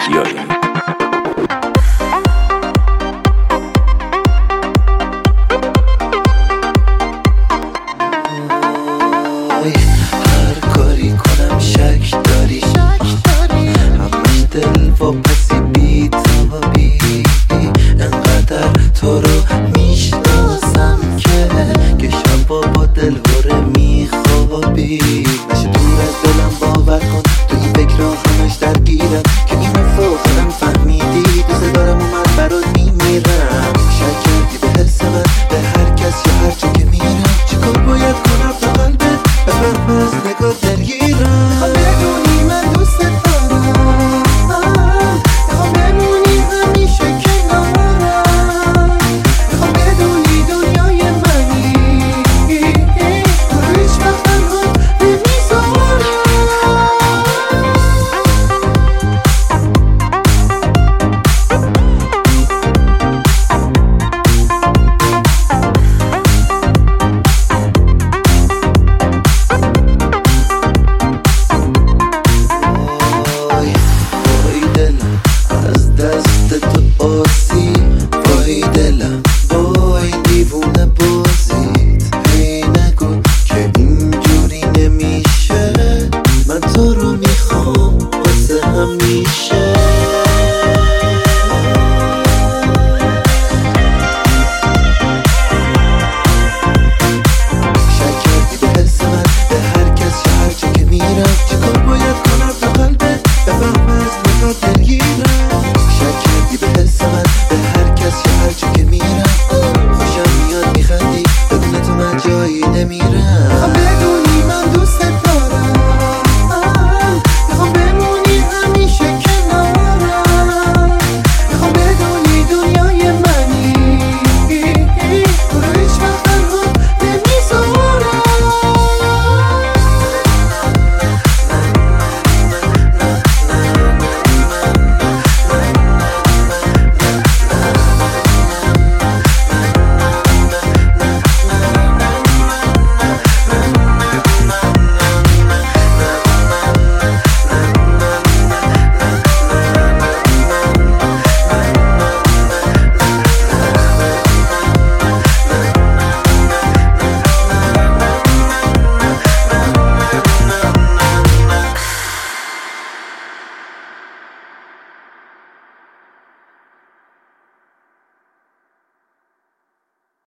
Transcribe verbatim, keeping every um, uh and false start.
بیایی. هر کاری کنم شک داری همش دل و پسی بی تابی، انقدر تو رو میشناسم که که شبا با دل هره میخوابی. نشه دور از دلم باور کن، تو این فکر را همش درگیرم که اینو فوقم فهمیدی. دوست دارم اومد برات میمیرم، شک کردی به حس من، به هر کس یا هر جا که میرم. چیکار باید کنم تا قلبت بفهم از نگاه دلگیرم؟ میخوام بدونی من دوست دارم، میخوام بمونی همیشه کنارم، میخوام بدونی دنیای منی، تو رو هیچ وقت تنها نمیذارم. از دست تو آسی وای دلم، وای دیوونه بازید. هی نگو که اینجوری نمیشه، من تو رو میخوام واسه همیشه. شک کردی به حس من، به هر کس یا هر جا که میرم. چیکار باید کنم تا قلبت بفهم از نگاه دلگیرم؟ شک کردی به حس من، به هر کس یا هر جا که میرم. خوشم میاد میخندی، بدون تو من جایی نمیرم.